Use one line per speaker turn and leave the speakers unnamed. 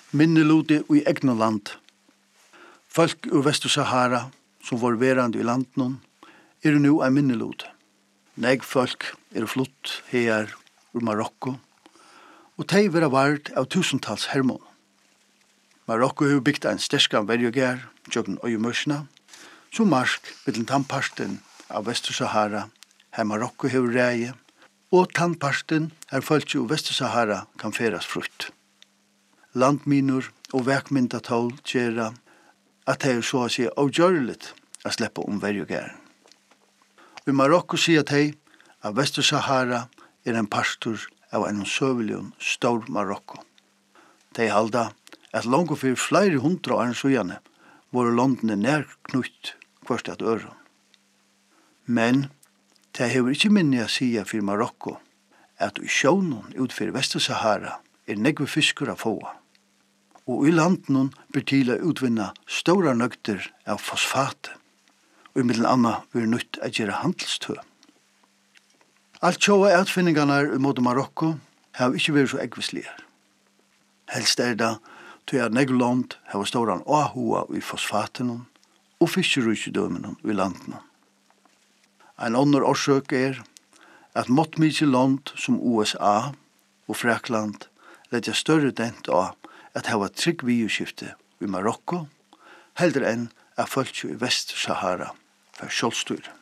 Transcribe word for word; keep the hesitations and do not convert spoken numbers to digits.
Minnelude i egna land. Folk ur Vestur-Sahara, som var verande i landen, er nu ein minnelude. Neg folk er flutt her ur Marokko, og tei vera vart av tusentals hermon. Marokko hefur byggt ein sterskan verjuger, tjøkken og mørsna, som marsk mittlen tannparsten av Vestur-Sahara, her Marokko hefur reie, og tannparsten her folk ur Vestur-Sahara kan feras frukt. Landminur og vekmyndatål gjera at det er så å si avgjørligt å slippe om verjuger. I Marokko sier de at Vestur-Sahara er en pastor av en søvelion stor Marokko. De halda at langt for flere hundre år siden var landene nærknutt kvart at øren. Men de har ikke minnet å si for Marokko at i sjånen utfor Vestur-Sahara er negve fisker av få. Og i landen blir til å utvinne store nøgter av fosfat, og i middel anna blir nødt å gjøre handelstø. Alt sjåa utfinningene i mot Marokko har ikke vært så ekvislige. Helst er det til at Negland har store åhua i fosfaten og fiskerusdømene i landene. En annen årsøk er at måttmykje land som U S A og Frakland letja større dent av at hava trygg viuskifte i Marokko, heller enn at folk i Vest-Sahara for sjølvstyr.